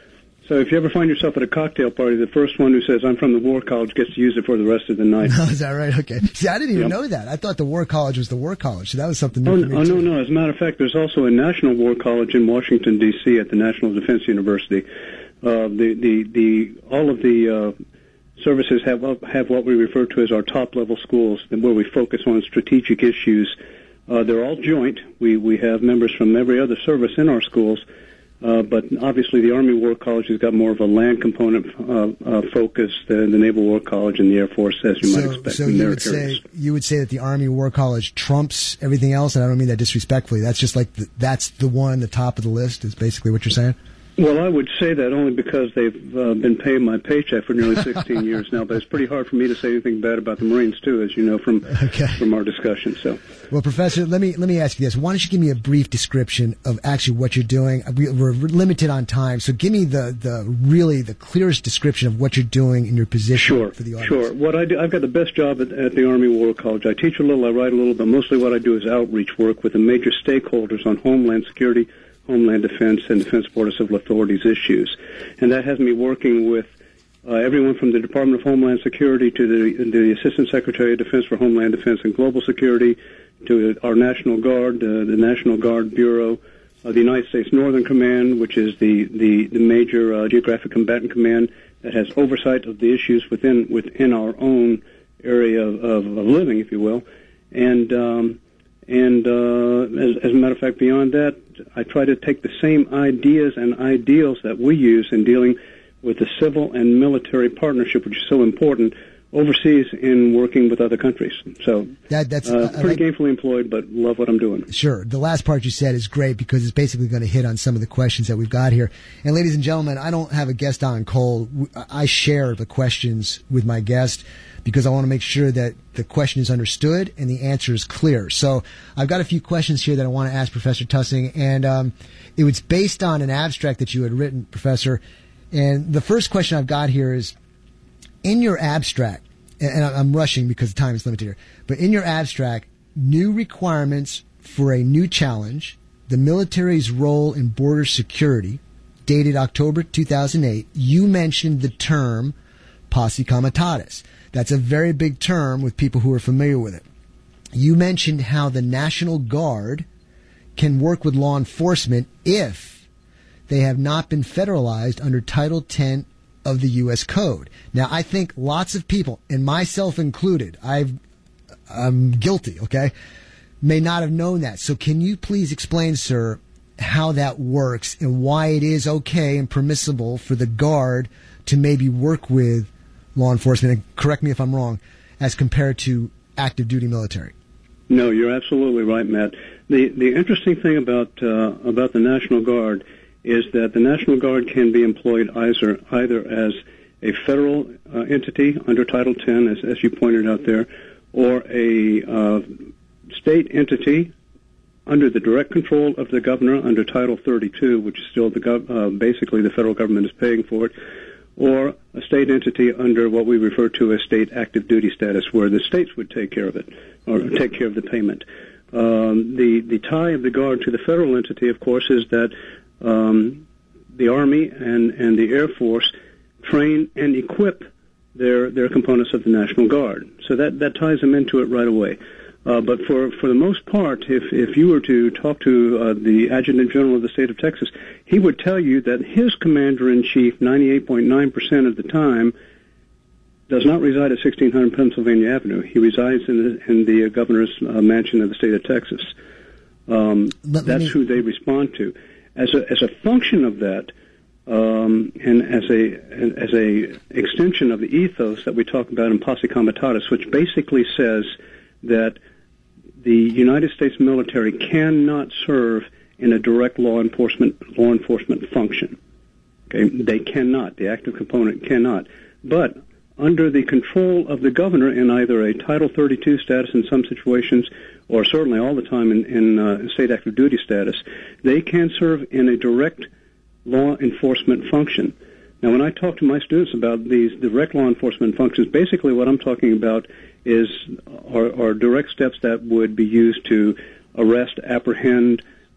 C: So if you ever find yourself at a cocktail party, the first one who says, I'm from the War College, gets to use it for the rest of the night.
A: Oh, is that right? Okay. See, I didn't even know that. I thought the War College was the War College, so that was something new for me, too.
C: No. As a matter of fact, there's also a National War College in Washington, D.C. at the National Defense University. All of the services have what we refer to as our top-level schools, where we focus on strategic issues. They're all joint. We have members from every other service in our schools. But obviously, the Army War College has got more of a land component focus than the Naval War College and the Air Force, as you might expect.
A: So you would say that the Army War College trumps everything else, and I don't mean that disrespectfully. That's just like that's the one, the top of the list, is basically what you're saying?
C: Well, I would say that only because they've been paying my paycheck for nearly 16 years now, but it's pretty hard for me to say anything bad about the Marines, too, as you know from our discussion. So,
A: well, Professor, let me ask you this. Why don't you give me a brief description of actually what you're doing? We're limited on time, so give me the clearest description of what you're doing in your position for the audience.
C: Sure. What I do, I've got the best job at the Army War College. I teach a little, I write a little, but mostly what I do is outreach work with the major stakeholders on Homeland Security, Homeland Defense, and Defense Board of Civil Authorities issues. And that has me working with everyone from the Department of Homeland Security to the Assistant Secretary of Defense for Homeland Defense and Global Security, to our National Guard, the National Guard Bureau, the United States Northern Command, which is the major geographic combatant command that has oversight of the issues within our own area of living, if you will. And as a matter of fact, beyond that, I try to take the same ideas and ideals that we use in dealing with the civil and military partnership, which is so important, overseas in working with other countries. So that's pretty gainfully employed, but love what I'm doing.
A: Sure. The last part you said is great because it's basically going to hit on some of the questions that we've got here. And ladies and gentlemen, I don't have a guest on cold. I share the questions with my guest because I want to make sure that the question is understood and the answer is clear. So I've got a few questions here that I want to ask Professor Tussing, and it was based on an abstract that you had written, Professor. And the first question I've got here is, in your abstract, and I'm rushing because time is limited here, but in your abstract, new requirements for a new challenge, the military's role in border security, dated October 2008, you mentioned the term posse comitatus. That's a very big term with people who are familiar with it. You mentioned how the National Guard can work with law enforcement if they have not been federalized under Title 10 of the U.S. Code. Now, I think lots of people, and myself included, I'm guilty, okay, may not have known that. So can you please explain, sir, how that works and why it is okay and permissible for the Guard to maybe work with law enforcement, and correct me if I'm wrong, as compared to active duty military?
C: No, you're absolutely right, Matt. The interesting thing about the National Guard is that the National Guard can be employed either as a federal entity under Title 10, as you pointed out there, or a state entity under the direct control of the governor under Title 32, which is still basically the federal government is paying for it, or a state entity under what we refer to as state active duty status, where the states would take care of it, or take care of the payment. The tie of the Guard to the federal entity, of course, is that the Army and the Air Force train and equip their components of the National Guard. So that ties them into it right away. But for the most part, if you were to talk to the Adjutant General of the state of Texas, he would tell you that his Commander-in-Chief, 98.9% of the time, does not reside at 1600 Pennsylvania Avenue. He resides in the governor's mansion of the state of Texas. That's who they respond to. As a function of that, and as a extension of the ethos that we talk about in posse comitatus, which basically says that the United States military cannot serve in a direct law enforcement function. Okay, they cannot. The active component cannot. But under the control of the governor in either a Title 32 status in some situations, or certainly all the time in state active duty status, they can serve in a direct law enforcement function. Now, when I talk to my students about these direct law enforcement functions, basically what I'm talking about are direct steps that would be used to arrest, apprehend,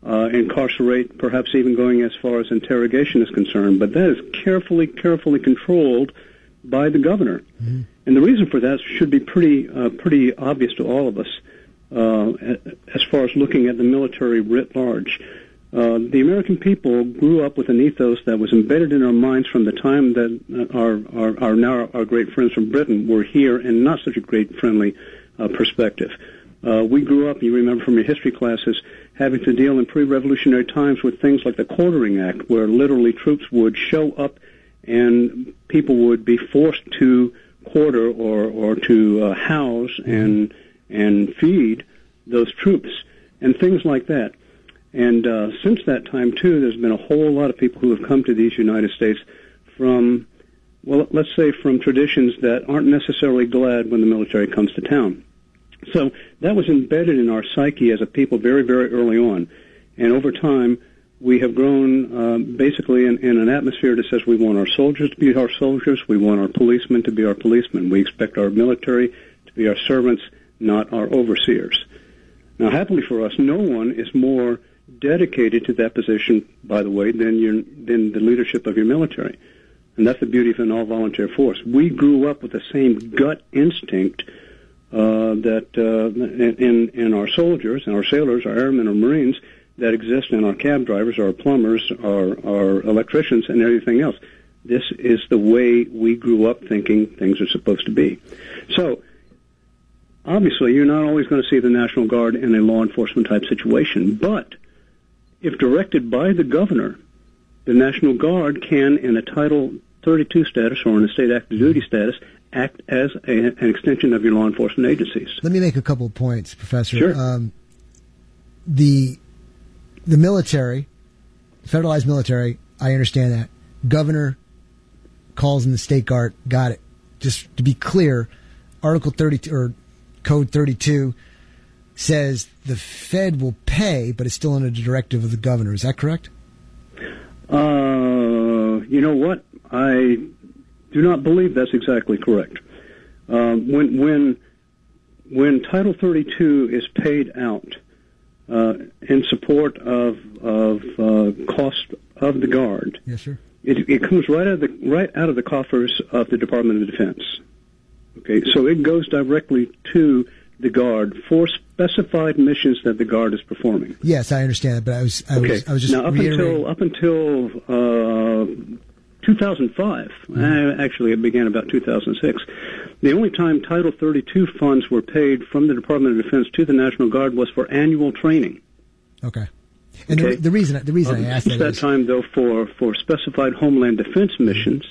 C: incarcerate, perhaps even going as far as interrogation is concerned. But that is carefully controlled by the governor. Mm-hmm. And the reason for that should be pretty obvious to all of us as far as looking at the military writ large. The American people grew up with an ethos that was embedded in our minds from the time that our great friends from Britain were here, and not such a great friendly perspective. We grew up, you remember from your history classes, having to deal in pre-revolutionary times with things like the Quartering Act, where literally troops would show up and people would be forced to quarter or to house and feed those troops and things like that. And since that time, too, there's been a whole lot of people who have come to these United States from, well, let's say from traditions that aren't necessarily glad when the military comes to town. So that was embedded in our psyche as a people very, very early on. And over time, we have grown basically in an atmosphere that says we want our soldiers to be our soldiers, we want our policemen to be our policemen. We expect our military to be our servants, not our overseers. Now, happily for us, no one is more dedicated to that position, by the way, than the leadership of your military. And that's the beauty of an all-volunteer force. We grew up with the same gut instinct that in our soldiers, and our sailors, our airmen, our Marines, that exist in our cab drivers, our plumbers, our electricians, and everything else. This is the way we grew up thinking things are supposed to be. So, obviously, you're not always going to see the National Guard in a law enforcement type situation, but if directed by the governor, the National Guard can, in a Title 32 status or in a state active duty status, act as an extension of your law enforcement agencies.
A: Let me make a couple of points, Professor.
C: Sure.
A: The military, federalized military, I understand that. Governor calls in the state guard, got it. Just to be clear, Article 32 or Code 32 says the Fed will pay, but it's still under the directive of the governor. Is that correct?
C: You know what? I do not believe that's exactly correct. When Title 32 is paid out in support of cost of the Guard,
A: yes, sir.
C: It comes right out of the coffers of the Department of Defense. Okay, so it goes directly to the Guard for specified missions that the Guard is performing.
A: Yes, I understand that, but I was just
C: now up until 2005. Actually, it began about 2006. The only time Title 32 funds were paid from the Department of Defense to the National Guard was for annual training.
A: Okay. And okay. The reason I asked
C: that is time, though, for specified Homeland Defense missions,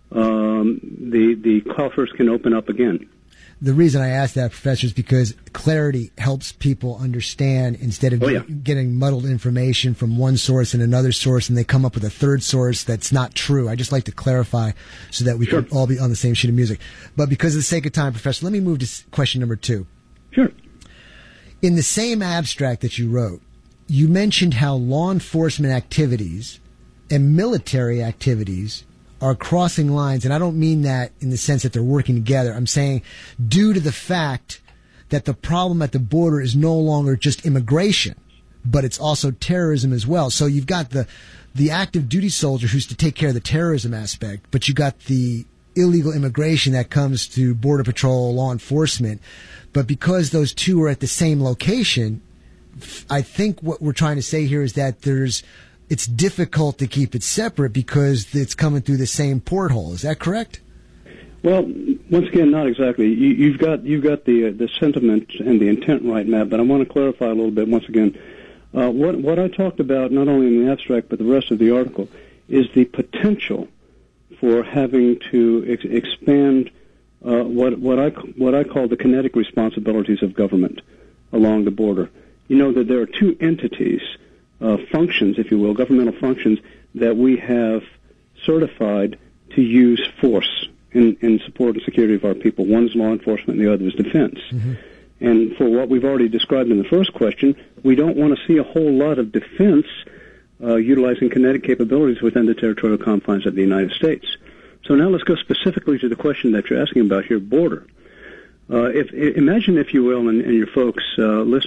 C: the coffers can open up again.
A: The reason I asked that, Professor, is because clarity helps people understand instead of getting muddled information from one source and another source, and they come up with a third source that's not true. I just like to clarify so that we can all be on the same sheet of music. But because of the sake of time, Professor, let me move to question number 2.
C: Sure.
A: In the same abstract that you wrote, you mentioned how law enforcement activities and military activities are crossing lines, and I don't mean that in the sense that they're working together. I'm saying due to the fact that the problem at the border is no longer just immigration, but it's also terrorism as well. So you've got the active duty soldier who's to take care of the terrorism aspect, but you got the illegal immigration that comes to Border Patrol, law enforcement. But because those two are at the same location, I think what we're trying to say here is that it's difficult to keep it separate because it's coming through the same porthole. Is that correct?
C: Well, once again, not exactly. You've got the sentiment and the intent right, Matt, but I want to clarify a little bit once again. What I talked about, not only in the abstract but the rest of the article, is the potential for having to expand what I call the kinetic responsibilities of government along the border. You know that there are two entities, functions, if you will, governmental functions, that we have certified to use force in support and security of our people. One is law enforcement and the other is defense. Mm-hmm. And for what we've already described in the first question, we don't want to see a whole lot of defense utilizing kinetic capabilities within the territorial confines of the United States. So now let's go specifically to the question that you're asking about here, border. Imagine, if you will, and your folks listening,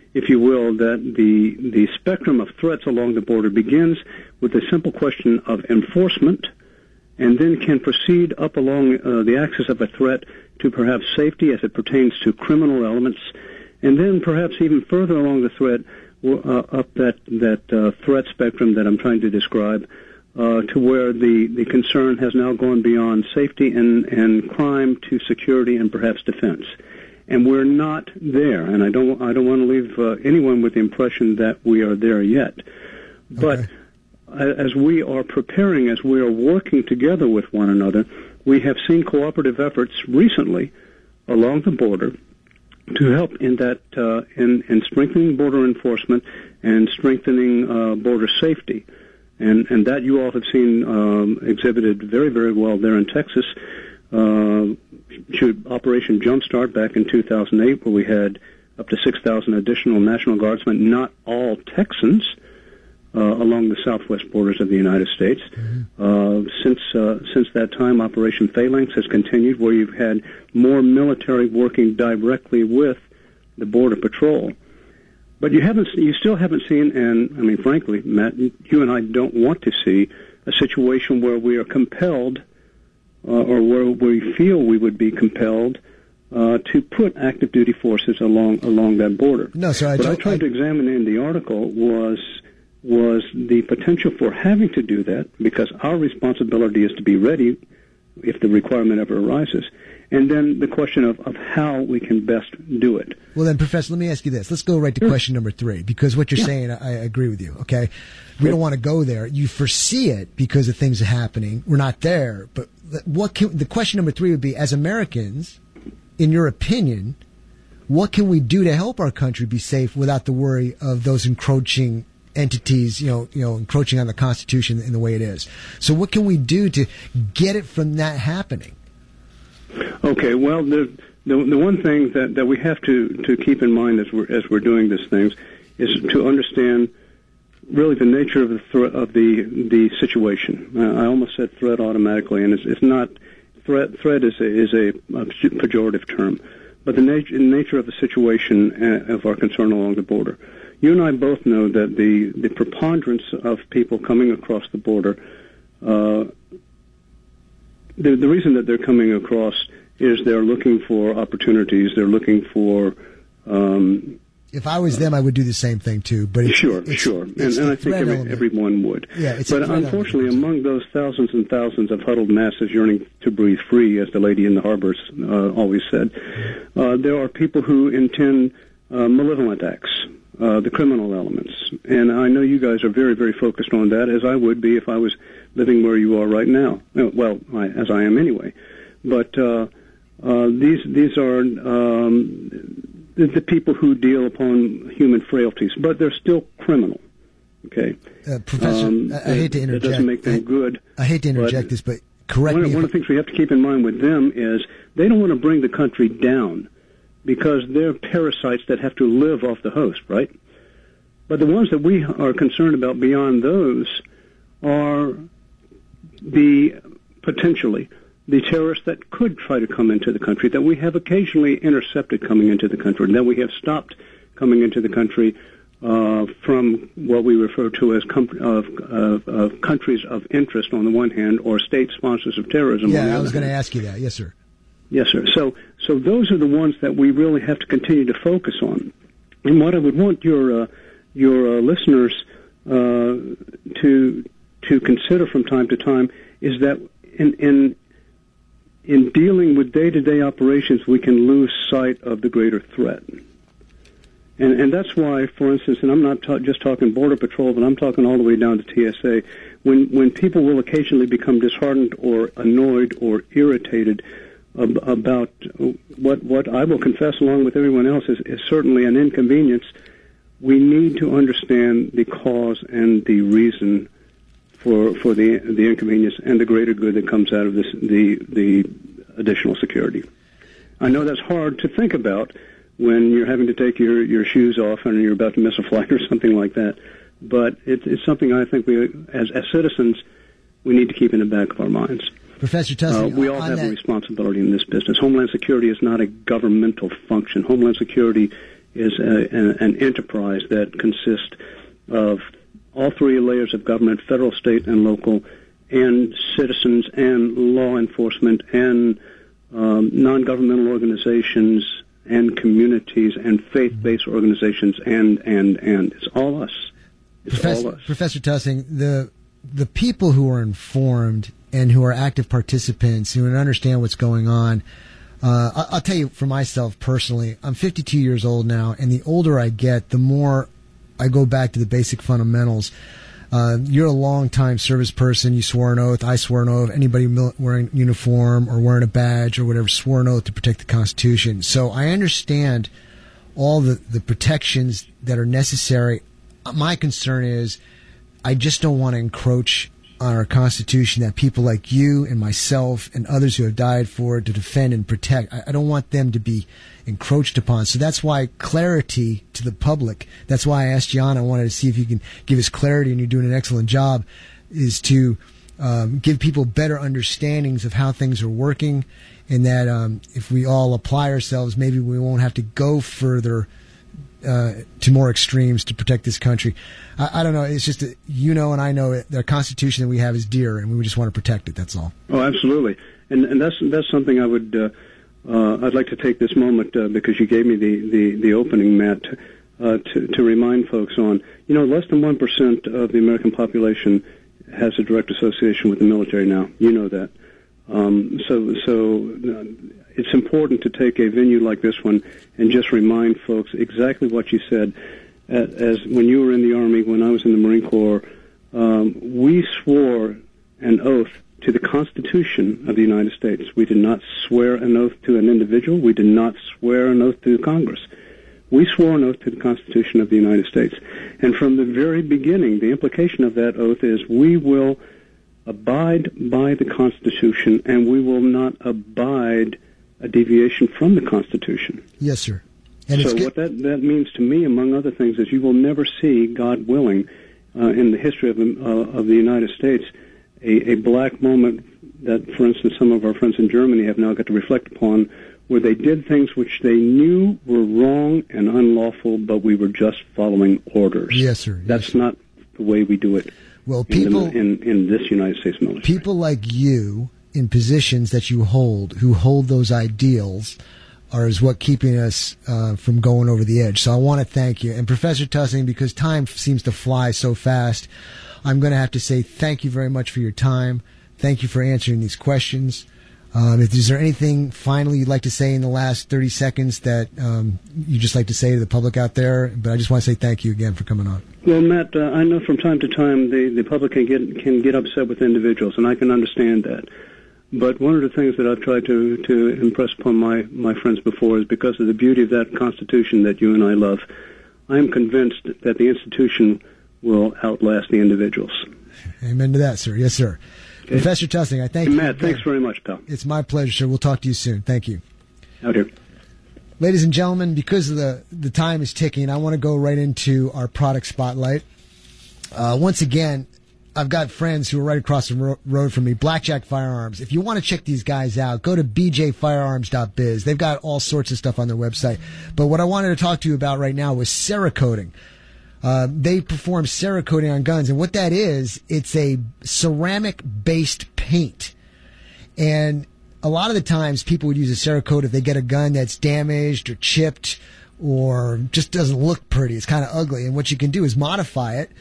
C: if you will, that the spectrum of threats along the border begins with the simple question of enforcement, and then can proceed up along the axis of a threat to perhaps safety as it pertains to criminal elements, and then perhaps even further along the threat, up that threat spectrum that I'm trying to describe, to where the concern has now gone beyond safety and crime to security and perhaps defense. And we're not there, and I don't want to leave anyone with the impression that we are there yet. But as we are preparing, as we are working together with one another, we have seen cooperative efforts recently along the border to help in that in strengthening border enforcement and strengthening border safety. And that you all have seen exhibited very, very well there in Texas. Operation Jumpstart back in 2008, where we had up to 6,000 additional National Guardsmen, not all Texans, along the southwest borders of the United States. Since that time, Operation Phalanx has continued, where you've had more military working directly with the Border Patrol. But you still haven't seen, and I mean, frankly, Matt, you and I don't want to see a situation where we are compelled, or where we feel we would be compelled to put active duty forces along that border.
A: No, sir.
C: What I tried to examine in the article was the potential for having to do that, because our responsibility is to be ready if the requirement ever arises. And then the question of how we can best do it.
A: Well, then, Professor, let me ask you this. Let's go right to question number 3, because what you're saying, I agree with you, okay? We don't want to go there. You foresee it because of things are happening. We're not there. But the question number 3 would be, as Americans, in your opinion, what can we do to help our country be safe without the worry of those encroaching entities, encroaching on the Constitution in the way it is? So what can we do to get it from that happening?
C: Okay, well, the one thing that we have to keep in mind as we're doing these things is to understand really the nature of the situation. I almost said threat automatically, and it's not threat. Threat is a pejorative term, but the nature of the situation of our concern along the border. You and I both know that the preponderance of people coming across the border, the reason that they're coming across is they're looking for opportunities. They're looking for.
A: If I was them, I would do the same thing too. But
C: sure, and I think everyone would.
A: Yeah,
C: but unfortunately, among those thousands and thousands of huddled masses yearning to breathe free, as the lady in the harbors always said, there are people who intend malevolent acts. The criminal elements. And I know you guys are very, very focused on that, as I would be if I was living where you are right now. Well, as I am anyway. But these are the people who deal upon human frailties, but they're still criminal. Okay?
A: Professor, I hate to interject.
C: It doesn't make them good.
A: I hate to interject this, but correct me.
C: One of the things we have to keep in mind with them is they don't want to bring the country down, because they're parasites that have to live off the host, right? But the ones that we are concerned about beyond those are potentially the terrorists that could try to come into the country, that we have occasionally intercepted coming into the country, and that we have stopped coming into the country from what we refer to as countries of interest on the one hand, or state sponsors of terrorism on the other.
A: Yeah, I was going to ask you that. Yes, sir.
C: Yes, sir. So those are the ones that we really have to continue to focus on. And what I would want your listeners to consider from time to time is that in dealing with day-to-day operations, we can lose sight of the greater threat. And that's why, for instance, and I'm not just talking Border Patrol, but I'm talking all the way down to TSA, when people will occasionally become disheartened or annoyed or irritated about what I will confess, along with everyone else, is certainly an inconvenience, we need to understand the cause and the reason for the inconvenience and the greater good that comes out of this, the additional security. I know that's hard to think about when you're having to take your shoes off and you're about to miss a flight or something like that, but it's something I think we, as citizens, we need to keep in the back of our minds.
A: Professor Tussey,
C: we all have a responsibility in this business. Homeland Security is not a governmental function. Homeland Security is an enterprise that consists of all three layers of government, federal, state, and local, and citizens and law enforcement and non-governmental organizations and communities and faith-based organizations and it's all us. It's all us.
A: Professor Tussing, the people who are informed and who are active participants who understand what's going on, I'll tell you for myself personally, I'm 52 years old now, and the older I get, the more I go back to the basic fundamentals. You're a long-time service person. You swore an oath. I swore an oath. Anybody wearing uniform or wearing a badge or whatever swore an oath to protect the Constitution. So I understand all the protections that are necessary. My concern is I just don't want to encroach on our Constitution that people like you and myself and others who have died for it to defend and protect. I don't want them to be encroached upon. So that's why clarity to the public, that's why I asked Jan, I wanted to see if you can give us clarity, and you're doing an excellent job, is to give people better understandings of how things are working, and that if we all apply ourselves, maybe we won't have to go further to more extremes to protect this country. I don't know. It's just that you know and I know the Constitution that we have is dear, and we just want to protect it. That's all.
C: Oh, absolutely. And that's something I would I'd like to take this moment because you gave me the opening, Matt, to remind folks on. You know, less than 1% of the American population has a direct association with the military now. You know that. So it's important to take a venue like this one and just remind folks exactly what you said. As when you were in the Army, when I was in the Marine Corps, we swore an oath to the Constitution of the United States. We did not swear an oath to an individual. We did not swear an oath to Congress. We swore an oath to the Constitution of the United States. And from the very beginning, the implication of that oath is we will abide by the Constitution, and we will not abide a deviation from the Constitution.
A: Yes, sir. And
C: so what that means to me, among other things, is you will never see, God willing, in the history of the United States, a black moment that, for instance, some of our friends in Germany have now got to reflect upon, where they did things which they knew were wrong and unlawful, but we were just following orders.
A: Yes, sir.
C: That's not the way we do it.
A: Well, people
C: in this United States military.
A: People like you in positions that you hold, who hold those ideals, is what keeping us from going over the edge. So I want to thank you. And Professor Tussing, because time seems to fly so fast, I'm going to have to say thank you very much for your time. Thank you for answering these questions. Is there anything finally you'd like to say in the last 30 seconds that you'd just like to say to the public out there? But I just want to say thank you again for coming on.
C: Well, Matt, I know from time to time the public can get upset with individuals, and I can understand that. But one of the things that I've tried to impress upon my friends before is because of the beauty of that Constitution that you and I love, I am convinced that the institution will outlast the individuals.
A: Amen to that, sir. Yes, sir. Okay. Professor Tussing, I thank you.
C: Matt, thanks very much, pal.
A: It's my pleasure, sir. We'll talk to you soon. Thank you.
C: Out here.
A: Ladies and gentlemen, because of the time is ticking, I want to go right into our product spotlight. Once again, I've got friends who are right across the road from me, Blackjack Firearms. If you want to check these guys out, go to bjfirearms.biz. They've got all sorts of stuff on their website. But what I wanted to talk to you about right now was Cerakoting. They perform Cerakoting on guns, and what that is, it's a ceramic-based paint. And a lot of the times people would use a Cerakote if they get a gun that's damaged or chipped or just doesn't look pretty. It's kind of ugly. And what you can do is modify it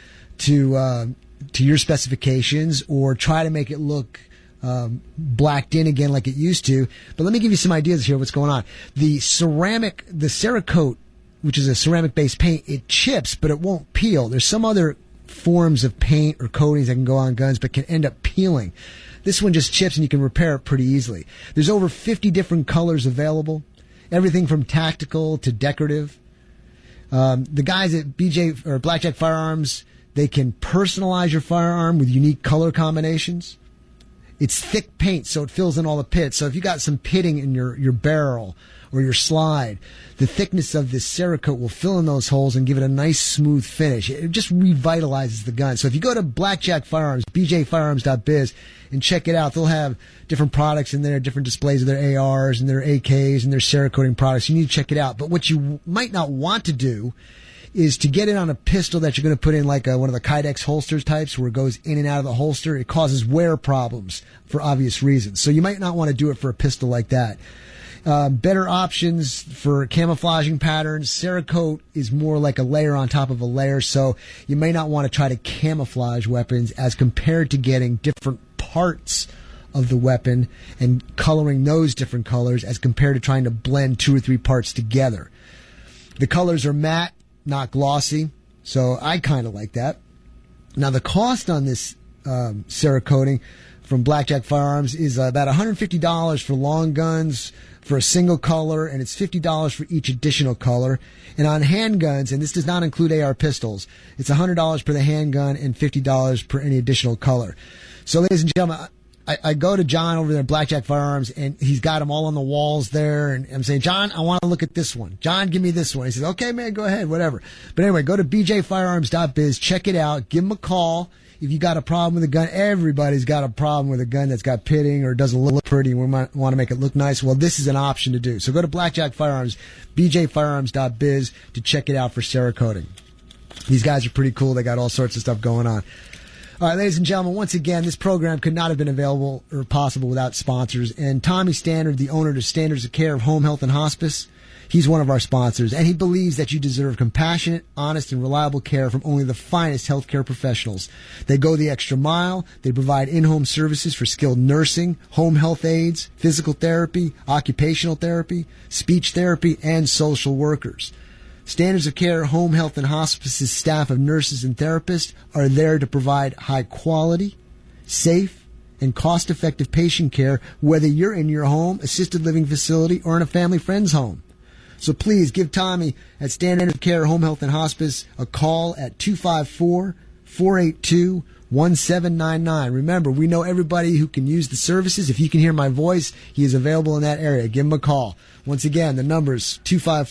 A: to your specifications or try to make it look blacked in again like it used to. But let me give you some ideas here of what's going on. The Cerakote, which is a ceramic-based paint, it chips, but it won't peel. There's some other forms of paint or coatings that can go on guns but can end up peeling. This one just chips and you can repair it pretty easily. There's over 50 different colors available, everything from tactical to decorative. The guys at BJ or Blackjack Firearms, they can personalize your firearm with unique color combinations. It's thick paint, so it fills in all the pits. So if you got some pitting in your barrel or your slide, the thickness of this Cerakote will fill in those holes and give it a nice smooth finish. It just revitalizes the gun. So if you go to Blackjack Firearms, bjfirearms.biz, and check it out, they'll have different products in there, different displays of their ARs and their AKs and their Cerakoting products. You need to check it out. But what you might not want to do is to get it on a pistol that you're going to put in like one of the Kydex holsters types where it goes in and out of the holster. It causes wear problems for obvious reasons. So you might not want to do it for a pistol like that. Better options for camouflaging patterns. Cerakote is more like a layer on top of a layer, so you may not want to try to camouflage weapons as compared to getting different parts of the weapon and coloring those different colors as compared to trying to blend 2 or 3 parts together. The colors are matte, not glossy, so I kind of like that. Now the cost on this Cerakoting from Blackjack Firearms is about $150 for long guns for a single color, and it's $50 for each additional color. And on handguns, and this does not include AR pistols, it's $100 per the handgun and $50 per any additional color. So, ladies and gentlemen, I go to John over there at Blackjack Firearms, and he's got them all on the walls there, and I'm saying, John, I want to look at this one. John, give me this one. He says, okay, man, go ahead, whatever. But anyway, go to bjfirearms.biz, check it out, give him a call. If you got a problem with a gun, everybody's got a problem with a gun that's got pitting or doesn't look pretty and we might want to make it look nice. Well, this is an option to do. So go to Blackjack Firearms, bjfirearms.biz to check it out for Cerakoting. These guys are pretty cool. They got all sorts of stuff going on. All right, ladies and gentlemen, once again, this program could not have been available or possible without sponsors. And Tommy Standard, the owner of Standards of Care of Home Health and Hospice, he's one of our sponsors, and he believes that you deserve compassionate, honest, and reliable care from only the finest healthcare professionals. They go the extra mile. They provide in-home services for skilled nursing, home health aides, physical therapy, occupational therapy, speech therapy, and social workers. Standards of Care, Home Health, and Hospice's staff of nurses and therapists are there to provide high-quality, safe, and cost-effective patient care, whether you're in your home, assisted living facility, or in a family friend's home. So please give Tommy at Standards of Care, Home Health, and Hospice a call at 254-482-1799. Remember, we know everybody who can use the services. If you can hear my voice, he is available in that area. Give him a call. Once again, the number is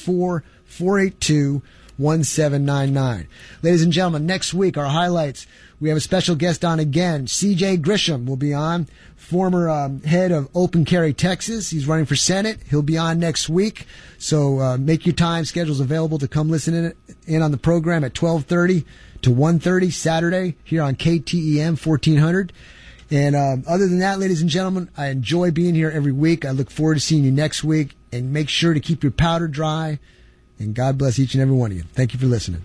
A: 254-482-1799. Ladies and gentlemen, next week, our highlights, we have a special guest on again. C.J. Grisham will be on, former head of Open Carry Texas. He's running for Senate. He'll be on next week. So make your time schedules available to come listen in on the program at 12:30 to 1:30 Saturday here on KTEM 1400. And other than that, ladies and gentlemen, I enjoy being here every week. I look forward to seeing you next week. And make sure to keep your powder dry. And God bless each and every one of you. Thank you for listening.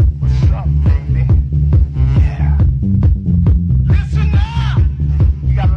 D: Listen up! You gotta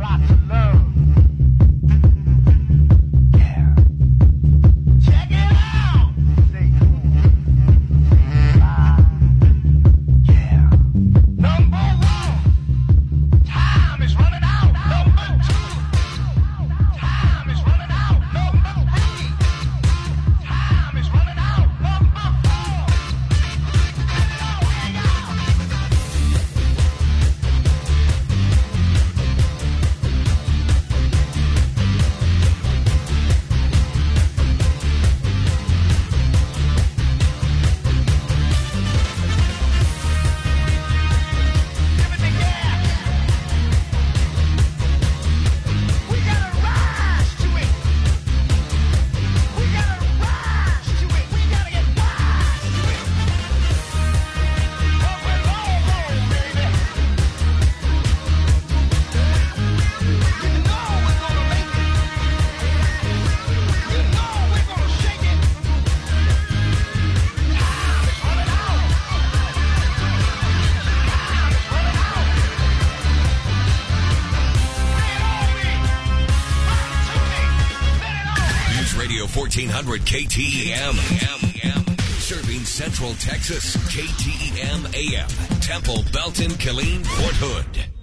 D: 1400 KTEM. Serving Central Texas. KTEM AM. Temple, Belton, Killeen, Fort Hood.